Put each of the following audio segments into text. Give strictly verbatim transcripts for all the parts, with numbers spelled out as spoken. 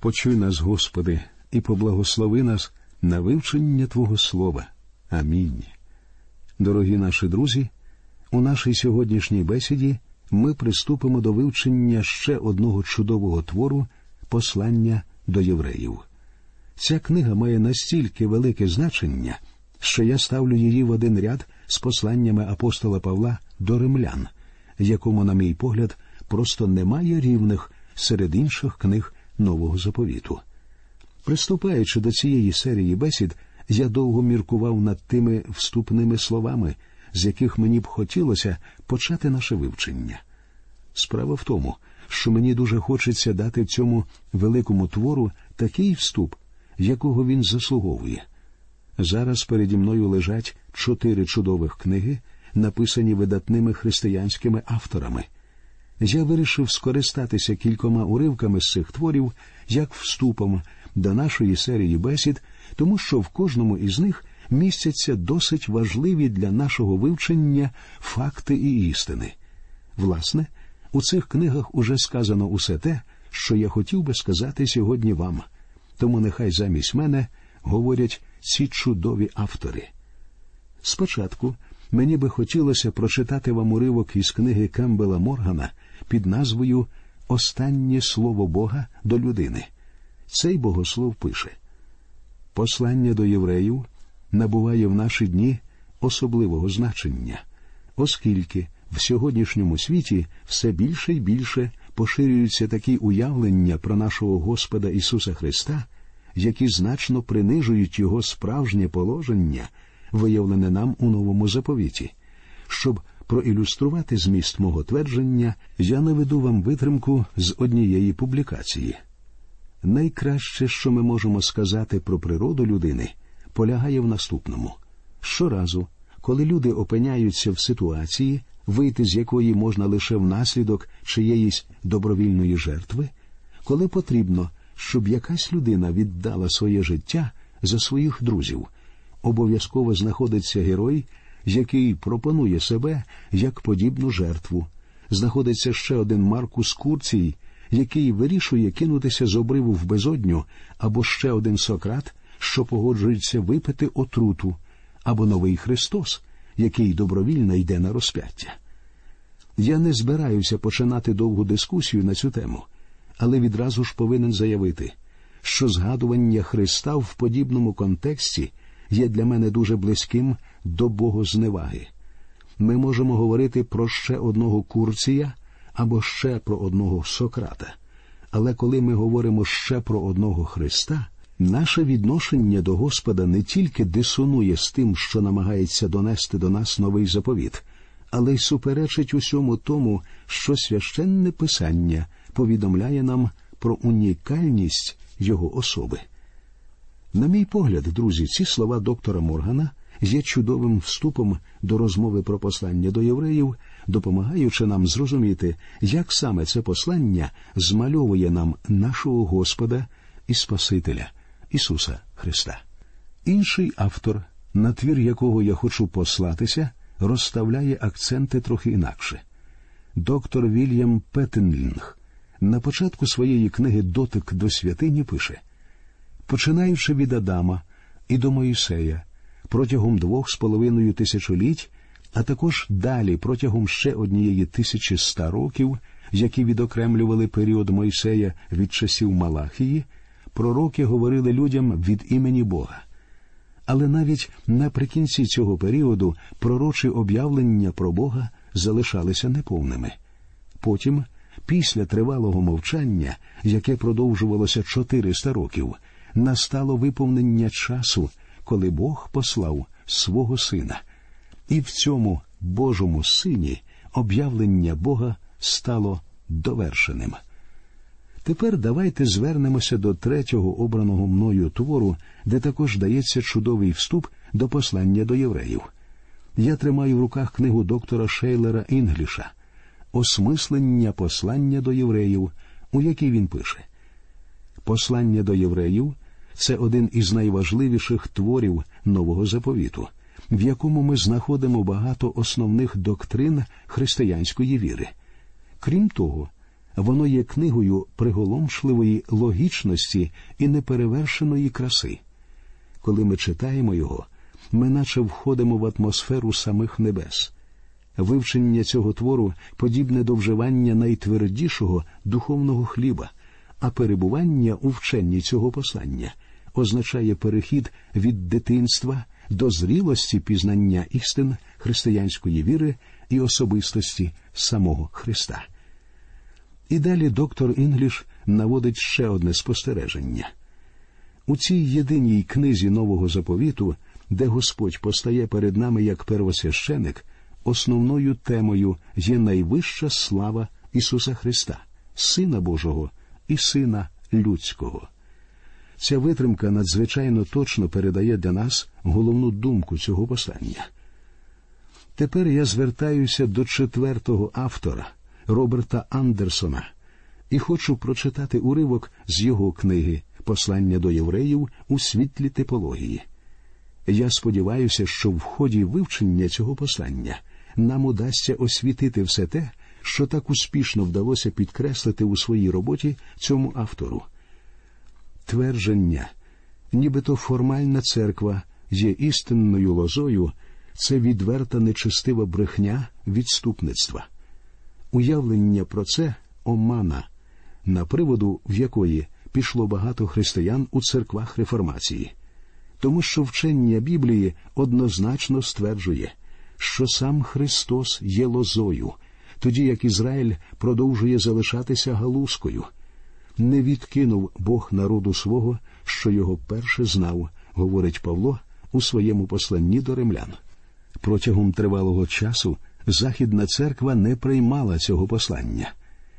Почуй нас, Господи, і поблагослови нас на вивчення Твого Слова. Амінь. Дорогі наші друзі, у нашій сьогоднішній бесіді ми приступимо до вивчення ще одного чудового твору «Послання до євреїв». Ця книга має настільки велике значення, що я ставлю її в один ряд з посланнями апостола Павла до римлян, якому, на мій погляд, просто немає рівних серед інших книг Нового Заповіту. Приступаючи до цієї серії бесід, я довго міркував над тими вступними словами, з яких мені б хотілося почати наше вивчення. Справа в тому, що мені дуже хочеться дати цьому великому твору такий вступ, якого він заслуговує. Зараз переді мною лежать чотири чудових книги, написані видатними християнськими авторами. Я вирішив скористатися кількома уривками з цих творів як вступом до нашої серії бесід, тому що в кожному із них містяться досить важливі для нашого вивчення факти і істини. Власне, у цих книгах уже сказано усе те, що я хотів би сказати сьогодні вам. Тому нехай замість мене говорять ці чудові автори. Спочатку мені би хотілося прочитати вам уривок із книги Кембела Моргана під назвою «Останнє слово Бога до людини». Цей богослов пише: «Послання до євреїв набуває в наші дні особливого значення, оскільки в сьогоднішньому світі все більше і більше поширюються такі уявлення про нашого Господа Ісуса Христа, які значно принижують Його справжнє положення, виявлене нам у Новому Заповіті. Щоб проілюструвати зміст мого твердження, я наведу вам витримку з однієї публікації. Найкраще, що ми можемо сказати про природу людини, полягає в наступному. Щоразу, коли люди опиняються в ситуації, вийти з якої можна лише внаслідок чиєїсь добровільної жертви, коли потрібно, щоб якась людина віддала своє життя за своїх друзів, обов'язково знаходиться герой, який пропонує себе як подібну жертву. Знаходиться ще один Маркус Курцій, який вирішує кинутися з обриву в безодню, або ще один Сократ, що погоджується випити отруту, або новий Христос, який добровільно йде на розп'яття. Я не збираюся починати довгу дискусію на цю тему, але відразу ж повинен заявити, що згадування Христа в подібному контексті є для мене дуже близьким до богозневаги. Ми можемо говорити про ще одного Курція або ще про одного Сократа. Але коли ми говоримо ще про одного Христа, наше відношення до Господа не тільки дисонує з тим, що намагається донести до нас новий заповіт, але й суперечить усьому тому, що Священне Писання повідомляє нам про унікальність його особи. На мій погляд, друзі, ці слова доктора Моргана є чудовим вступом до розмови про послання до євреїв, допомагаючи нам зрозуміти, як саме це послання змальовує нам нашого Господа і Спасителя Ісуса Христа. Інший автор, на твір якого я хочу послатися, розставляє акценти трохи інакше. Доктор Вільям Петтенлінг на початку своєї книги «Дотик до святині» пише: «Починаючи від Адама і до Моїсея, протягом двох з половиною тисячоліть, а також далі протягом ще однієї тисячі ста років, які відокремлювали період Мойсея від часів Малахії, пророки говорили людям від імені Бога. Але навіть наприкінці цього періоду пророчі об'явлення про Бога залишалися неповними. Потім, після тривалого мовчання, яке продовжувалося чотириста років, настало виповнення часу, коли Бог послав свого Сина. І в цьому Божому Сині об'явлення Бога стало довершеним». Тепер давайте звернемося до третього обраного мною твору, де також дається чудовий вступ до послання до євреїв. Я тримаю в руках книгу доктора Шейлера Інгліша «Осмислення послання до євреїв», у якій він пише: «Послання до євреїв – це один із найважливіших творів Нового Заповіту, в якому ми знаходимо багато основних доктрин християнської віри. Крім того, воно є книгою приголомшливої логічності і неперевершеної краси. Коли ми читаємо його, ми наче входимо в атмосферу самих небес. Вивчення цього твору подібне до вживання найтвердішого духовного хліба, а перебування у вченні цього послання означає перехід від дитинства до зрілості пізнання істин християнської віри і особистості самого Христа. І далі доктор Інгліш наводить ще одне спостереження. У цій єдиній книзі Нового Заповіту, де Господь постає перед нами як первосвященик, основною темою є найвища слава Ісуса Христа, Сина Божого і Сина Людського. Ця витримка надзвичайно точно передає для нас головну думку цього послання. Тепер я звертаюся до четвертого автора, Роберта Андерсона, і хочу прочитати уривок з його книги «Послання до євреїв у світлі типології». Я сподіваюся, що в ході вивчення цього послання нам удасться освітити все те, що так успішно вдалося підкреслити у своїй роботі цьому автору. Твердження, нібито формальна церква є істинною лозою, це відверта нечестива брехня відступництва. Уявлення про це – омана, на приводу в якої пішло багато християн у церквах реформації. Тому що вчення Біблії однозначно стверджує, що сам Христос є лозою, тоді як Ізраїль продовжує залишатися галузкою. Не відкинув Бог народу свого, що його перше знав, говорить Павло у своєму посланні до римлян. Протягом тривалого часу Західна церква не приймала цього послання.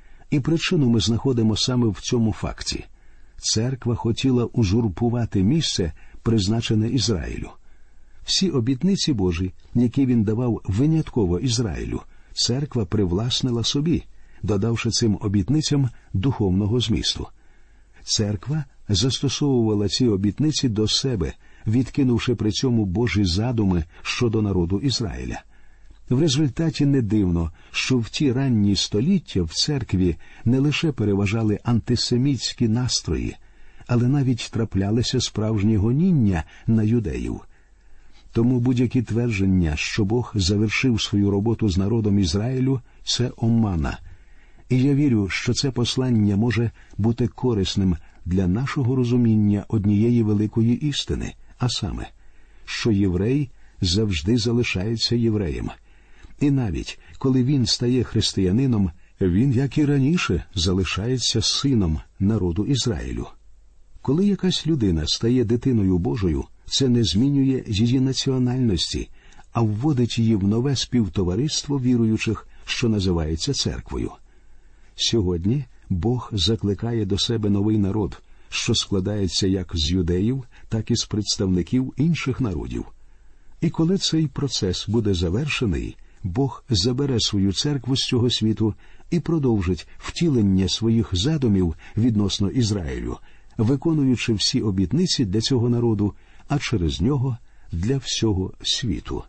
І причину ми знаходимо саме в цьому факті. Церква хотіла узурпувати місце, призначене Ізраїлю. Всі обітниці Божі, які він давав винятково Ізраїлю, церква привласнила собі, додавши цим обітницям духовного змісту. Церква застосовувала ці обітниці до себе, відкинувши при цьому Божі задуми щодо народу Ізраїля. В результаті не дивно, що в ті ранні століття в церкві не лише переважали антисемітські настрої, але навіть траплялися справжні гоніння на юдеїв. Тому будь-які твердження, що Бог завершив свою роботу з народом Ізраїлю, це омана. І я вірю, що це послання може бути корисним для нашого розуміння однієї великої істини, а саме, що єврей завжди залишається євреєм. І навіть, коли він стає християнином, він, як і раніше, залишається сином народу Ізраїлю. Коли якась людина стає дитиною Божою, це не змінює її національності, а вводить її в нове співтовариство віруючих, що називається церквою. Сьогодні Бог закликає до себе новий народ, що складається як з юдеїв, так і з представників інших народів. І коли цей процес буде завершений, Бог забере свою церкву з цього світу і продовжить втілення своїх задумів відносно Ізраїлю, виконуючи всі обітниці для цього народу, а через нього для всього світу.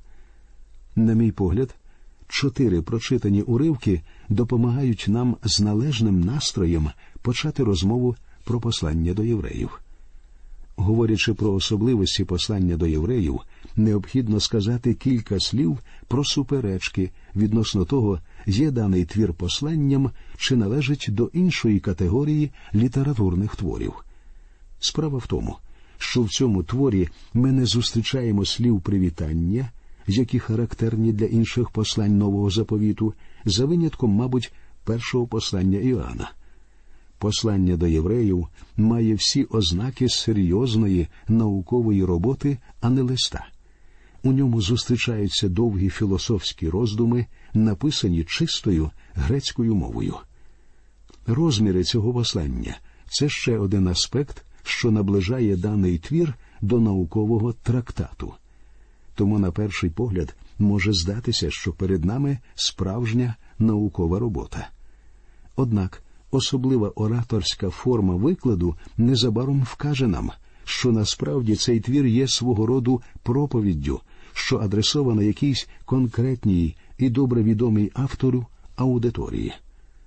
На мій погляд, чотири прочитані уривки допомагають нам з належним настроєм почати розмову про послання до євреїв. Говорячи про особливості послання до євреїв, необхідно сказати кілька слів про суперечки відносно того, є даний твір посланням чи належить до іншої категорії літературних творів. Справа в тому, що в цьому творі ми не зустрічаємо слів привітання, які характерні для інших послань Нового Заповіту, за винятком, мабуть, першого послання Іоанна. Послання до євреїв має всі ознаки серйозної наукової роботи, а не листа. У ньому зустрічаються довгі філософські роздуми, написані чистою грецькою мовою. Розміри цього послання – це ще один аспект, що наближає даний твір до наукового трактату. Тому, на перший погляд, може здатися, що перед нами справжня наукова робота. Однак, особлива ораторська форма викладу незабаром вкаже нам, що насправді цей твір є свого роду проповіддю, що адресована якійсь конкретній і добре відомій автору аудиторії.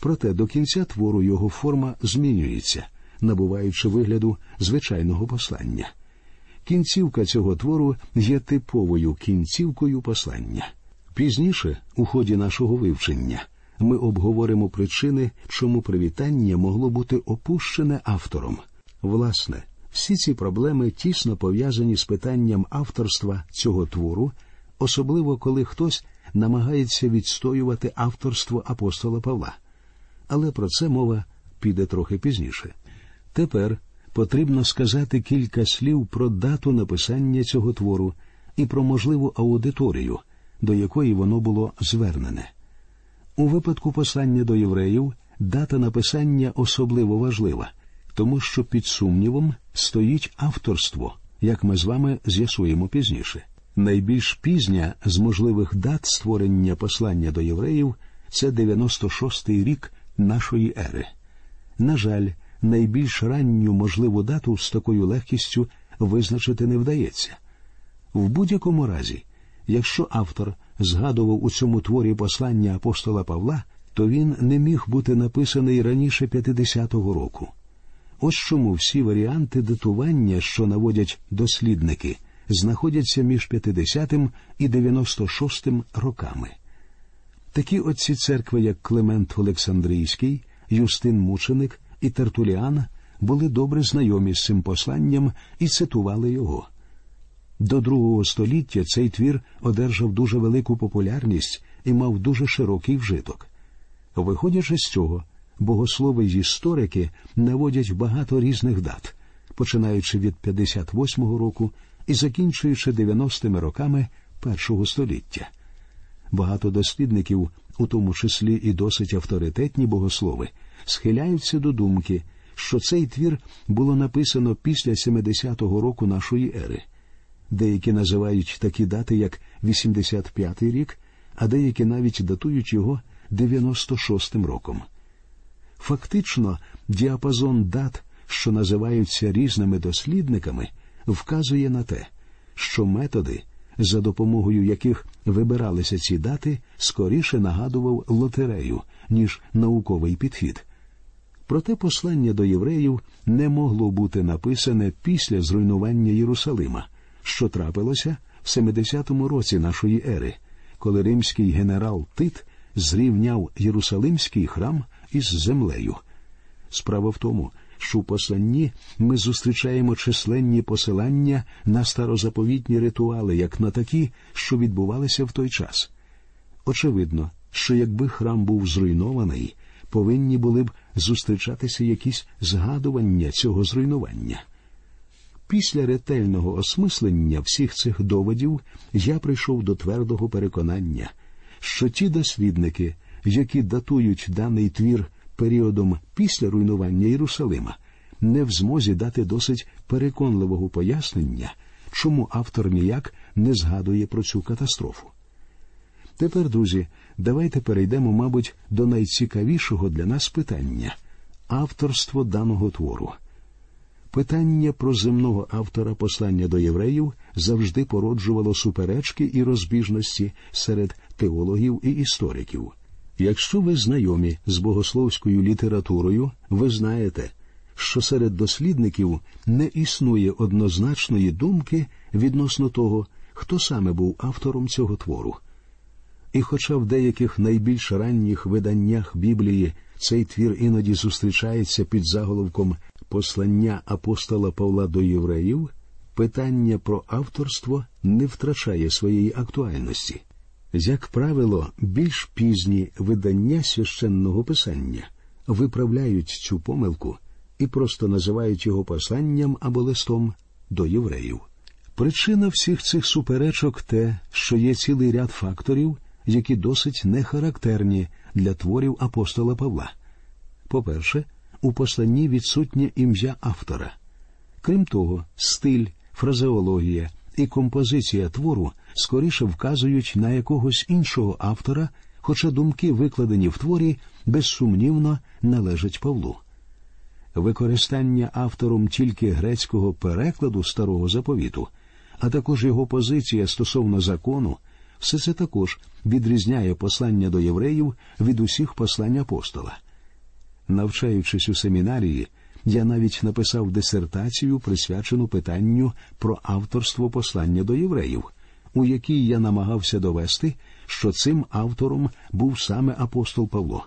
Проте до кінця твору його форма змінюється, набуваючи вигляду звичайного послання. Кінцівка цього твору є типовою кінцівкою послання. Пізніше, у ході нашого вивчення, ми обговоримо причини, чому привітання могло бути опущене автором. Власне, всі ці проблеми тісно пов'язані з питанням авторства цього твору, особливо коли хтось намагається відстоювати авторство апостола Павла. Але про це мова піде трохи пізніше. Тепер потрібно сказати кілька слів про дату написання цього твору і про можливу аудиторію, до якої воно було звернене. У випадку послання до євреїв дата написання особливо важлива, тому що під сумнівом стоїть авторство, як ми з вами з'ясуємо пізніше. Найбільш пізня з можливих дат створення послання до євреїв – це дев'яносто шостий рік нашої ери. На жаль, найбільш ранню можливу дату з такою легкістю визначити не вдається. В будь-якому разі, якщо автор згадував у цьому творі послання апостола Павла, то він не міг бути написаний раніше п'ятдесятого року. Ось чому всі варіанти датування, що наводять дослідники, знаходяться між п'ятдесятим і дев'яносто шостим роками. Такі отці церкви, як Климент Олександрійський, Юстин Мученик і Тертуліан, були добре знайомі з цим посланням і цитували його. До другого століття цей твір одержав дуже велику популярність і мав дуже широкий вжиток. Виходячи з цього, богослови й історики наводять багато різних дат, починаючи від п'ятдесят восьмого року і закінчуючи дев'яностими роками першого століття. Багато дослідників, у тому числі і досить авторитетні богослови, схиляються до думки, що цей твір було написано після сімдесятого року нашої ери. Деякі називають такі дати, як вісімдесят п'ятий рік, а деякі навіть датують його дев'яносто шостим роком. Фактично, діапазон дат, що називаються різними дослідниками, вказує на те, що методи, за допомогою яких вибиралися ці дати, скоріше нагадував лотерею, ніж науковий підхід. Проте послання до євреїв не могло бути написане після зруйнування Єрусалима, що трапилося в семдесятому році нашої ери, коли римський генерал Тит зрівняв Єрусалимський храм із землею. Справа в тому, що в посланні ми зустрічаємо численні посилання на старозаповітні ритуали, як на такі, що відбувалися в той час. Очевидно, що якби храм був зруйнований, повинні були б зустрічатися якісь згадування цього зруйнування. Після ретельного осмислення всіх цих доводів я прийшов до твердого переконання, що ті дослідники, які датують даний твір періодом після руйнування Єрусалима, не в змозі дати досить переконливого пояснення, чому автор ніяк не згадує про цю катастрофу. Тепер, друзі, давайте перейдемо, мабуть, до найцікавішого для нас питання – авторство даного твору. Питання про земного автора послання до євреїв завжди породжувало суперечки і розбіжності серед теологів і істориків. Якщо ви знайомі з богословською літературою, ви знаєте, що серед дослідників не існує однозначної думки відносно того, хто саме був автором цього твору. І хоча в деяких найбільш ранніх виданнях Біблії цей твір іноді зустрічається під заголовком «Послання апостола Павла до євреїв», питання про авторство не втрачає своєї актуальності. Як правило, більш пізні видання священного писання виправляють цю помилку і просто називають його посланням або листом до євреїв. Причина всіх цих суперечок те, що є цілий ряд факторів, які досить нехарактерні для творів апостола Павла. По-перше, у посланні відсутнє ім'я автора. Крім того, стиль, фразеологія і композиція твору скоріше вказують на якогось іншого автора, хоча думки, викладені в творі, безсумнівно належать Павлу. Використання автором тільки грецького перекладу Старого Заповіту, а також його позиція стосовно закону, все це також відрізняє послання до євреїв від усіх послань апостола, Навчаючись у семінарії, я навіть написав дисертацію, присвячену питанню про авторство послання до євреїв, у якій я намагався довести, що цим автором був саме апостол Павло.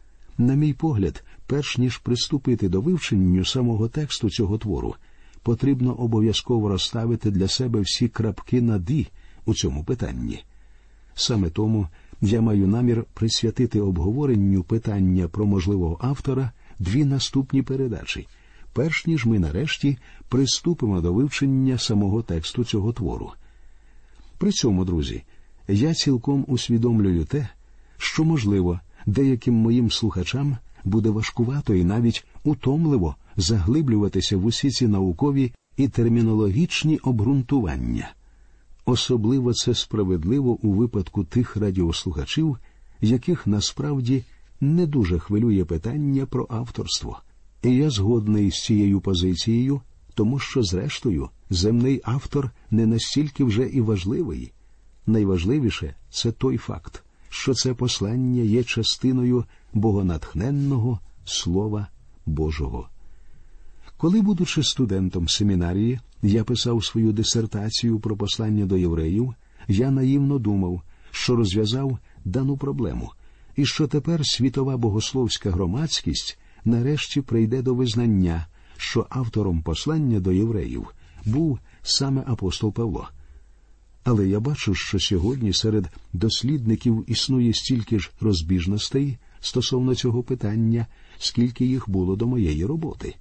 На мій погляд, перш ніж приступити до вивчення самого тексту цього твору, потрібно обов'язково розставити для себе всі крапки над «і» у цьому питанні. Саме тому я маю намір присвятити обговоренню питання про можливого автора дві наступні передачі, перш ніж ми нарешті приступимо до вивчення самого тексту цього твору. При цьому, друзі, я цілком усвідомлюю те, що, можливо, деяким моїм слухачам буде важкувато і навіть утомливо заглиблюватися в усі ці наукові і термінологічні обґрунтування. Особливо це справедливо у випадку тих радіослухачів, яких насправді не дуже хвилює питання про авторство. І я згодний з цією позицією, тому що, зрештою, земний автор не настільки вже і важливий. Найважливіше – це той факт, що це послання є частиною богонатхненного Слова Божого. Коли, будучи студентом семінарії, я писав свою дисертацію про послання до євреїв, я наївно думав, що розв'язав дану проблему, і що тепер світова богословська громадськість нарешті прийде до визнання, що автором послання до євреїв був саме апостол Павло. Але я бачу, що сьогодні серед дослідників існує стільки ж розбіжностей стосовно цього питання, скільки їх було до моєї роботи.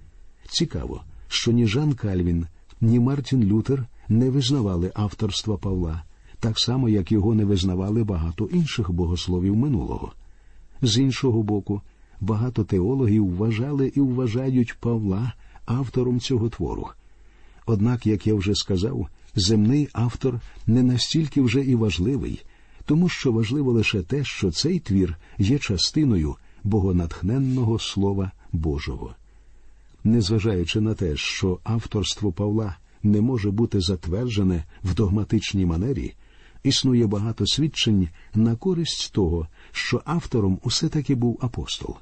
Цікаво, що ні Жан Кальвін, ні Мартін Лютер не визнавали авторства Павла, так само, як його не визнавали багато інших богословів минулого. З іншого боку, багато теологів вважали і вважають Павла автором цього твору. Однак, як я вже сказав, земний автор не настільки вже і важливий, тому що важливо лише те, що цей твір є частиною богонатхненного Слова Божого. Незважаючи на те, що авторство Павла не може бути затверджене в догматичній манері, існує багато свідчень на користь того, що автором усе-таки був апостол.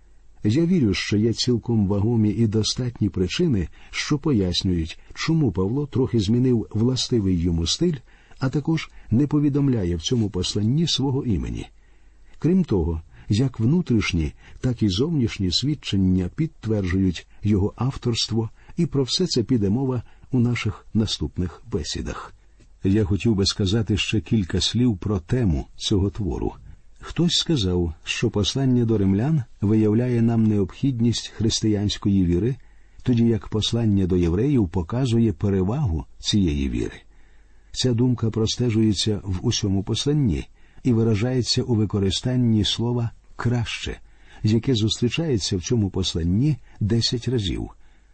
Я вірю, що є цілком вагомі і достатні причини, що пояснюють, чому Павло трохи змінив властивий йому стиль, а також не повідомляє в цьому посланні свого імені. Крім того, як внутрішні, так і зовнішні свідчення підтверджують його авторство, і про все це піде мова у наших наступних бесідах. Я хотів би сказати ще кілька слів про тему цього твору. Хтось сказав, що послання до римлян виявляє нам необхідність християнської віри, тоді як послання до євреїв показує перевагу цієї віри. Ця думка простежується в усьому посланні і виражається у використанні слова «краще», яке зустрічається в цьому посланні десять разів.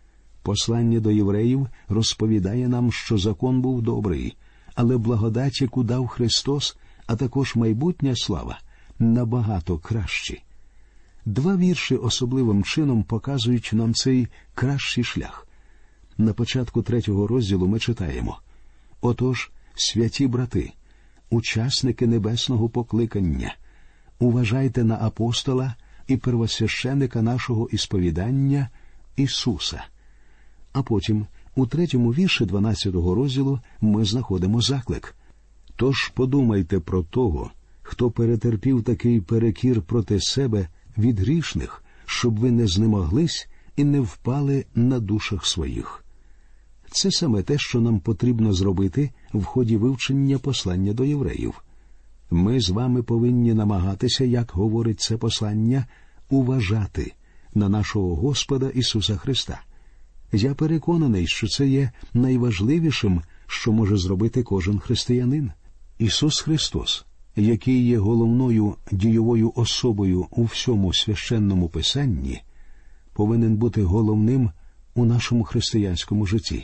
Послання до євреїв розповідає нам, що закон був добрий, але благодать, яку дав Христос, а також майбутня слава, набагато кращі. Два вірші особливим чином показують нам цей кращий шлях. На початку третього розділу ми читаємо: «Отож, святі брати, учасники небесного покликання, уважайте на апостола і первосвященика нашого ісповідання Ісуса». А потім, у третьому вірші дванадцятого розділу, ми знаходимо заклик: «Тож подумайте про того, хто перетерпів такий перекір проти себе від грішних, щоб ви не знемоглись і не впали на душах своїх». Це саме те, що нам потрібно зробити в ході вивчення послання до євреїв. Ми з вами повинні намагатися, як говорить це послання, уважати на нашого Господа Ісуса Христа. Я переконаний, що це є найважливішим, що може зробити кожен християнин. Ісус Христос, який є головною дійовою особою у всьому священному писанні, повинен бути головним у нашому християнському житті.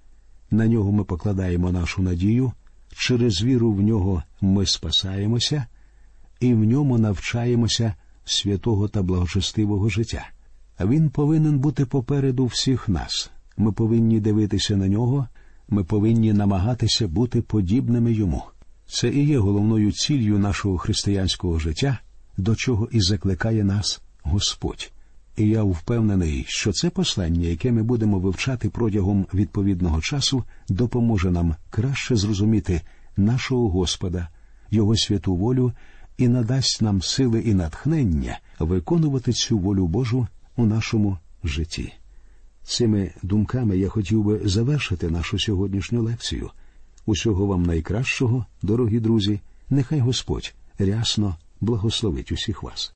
На нього ми покладаємо нашу надію, через віру в нього ми спасаємося, і в ньому навчаємося святого та благочестивого життя. А він повинен бути попереду всіх нас. Ми повинні дивитися на нього, ми повинні намагатися бути подібними йому. Це і є головною ціллю нашого християнського життя, до чого і закликає нас Господь. І я впевнений, що це послання, яке ми будемо вивчати протягом відповідного часу, допоможе нам краще зрозуміти нашого Господа, Його святу волю і надасть нам сили і натхнення виконувати цю волю Божу у нашому житті. Цими думками я хотів би завершити нашу сьогоднішню лекцію. Усього вам найкращого, дорогі друзі, нехай Господь рясно благословить усіх вас.